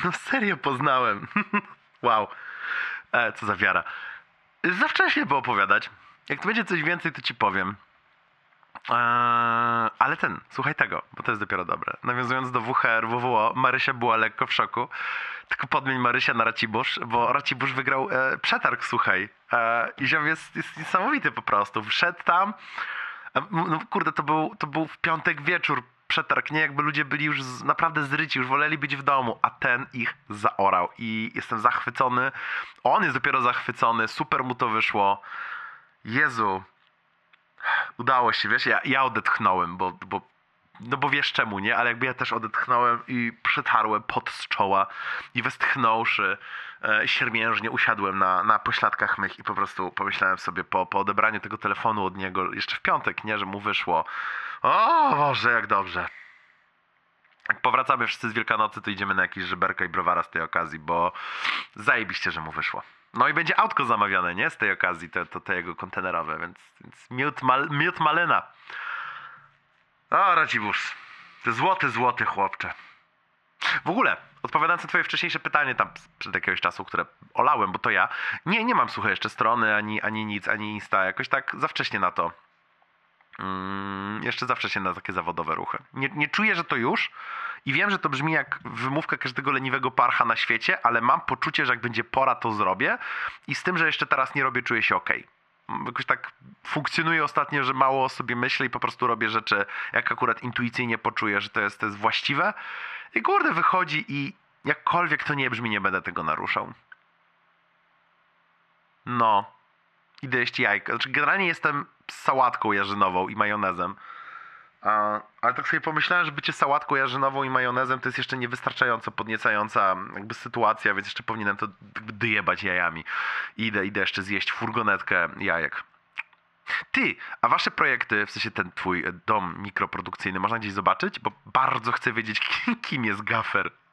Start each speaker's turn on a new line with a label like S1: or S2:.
S1: No serio poznałem. Wow. Co za wiara. Za wcześnie było opowiadać. Jak tu będzie coś więcej, to ci powiem. Ale słuchaj tego, bo to jest dopiero dobre. Nawiązując do WHR, WWO, Marysia była lekko w szoku. Tylko podmień Marysia na Racibórz, bo Racibórz wygrał przetarg, słuchaj. I ziom jest niesamowity po prostu. Wszedł tam. No kurde, to był w piątek wieczór przetarg, nie? Jakby ludzie byli już naprawdę zryci, już woleli być w domu, a ten ich zaorał. I jestem zachwycony. On jest dopiero zachwycony, super mu to wyszło. Jezu. Udało się, wiesz, ja odetchnąłem, bo wiesz czemu, nie? Ale jakby ja też odetchnąłem i przytarłem pot z czoła i westchnąwszy, siermiężnie usiadłem na pośladkach mych i po prostu pomyślałem sobie po odebraniu tego telefonu od niego jeszcze w piątek, nie? Że mu wyszło. O Boże, jak dobrze. Jak powracamy wszyscy z Wielkanocy, to idziemy na jakieś żeberka i browara z tej okazji, bo zajebiście, że mu wyszło. No i będzie autko zamawiane, nie? Z tej okazji, to jego kontenerowe, więc miód malina. O, Radzibórz. Ty złoty chłopcze. W ogóle, odpowiadając na twoje wcześniejsze pytanie tam przed jakiegoś czasu, które olałem, bo to ja. Nie mam, słuchaj, jeszcze strony, ani nic, ani Insta. Jakoś tak za wcześnie na to. Jeszcze za wcześnie na takie zawodowe ruchy. Nie czuję, że to już. I wiem, że to brzmi jak wymówka każdego leniwego parcha na świecie, ale mam poczucie, że jak będzie pora, to zrobię. I z tym, że jeszcze teraz nie robię, czuję się okej. Jakoś tak funkcjonuje ostatnio, że mało o sobie myślę i po prostu robię rzeczy, jak akurat intuicyjnie poczuję, że to jest właściwe. I kurde, wychodzi i jakkolwiek to nie brzmi, nie będę tego naruszał. No. Idę jeść jajka. Znaczy, generalnie jestem z sałatką jarzynową i majonezem. Ale tak sobie pomyślałem, że bycie sałatką jarzynową i majonezem to jest jeszcze niewystarczająco podniecająca jakby sytuacja, więc jeszcze powinienem to dojebać jajami. Idę jeszcze zjeść furgonetkę jajek. Ty, a wasze projekty, w sensie ten twój dom mikroprodukcyjny, można gdzieś zobaczyć? Bo bardzo chcę wiedzieć, kim jest Gaffer.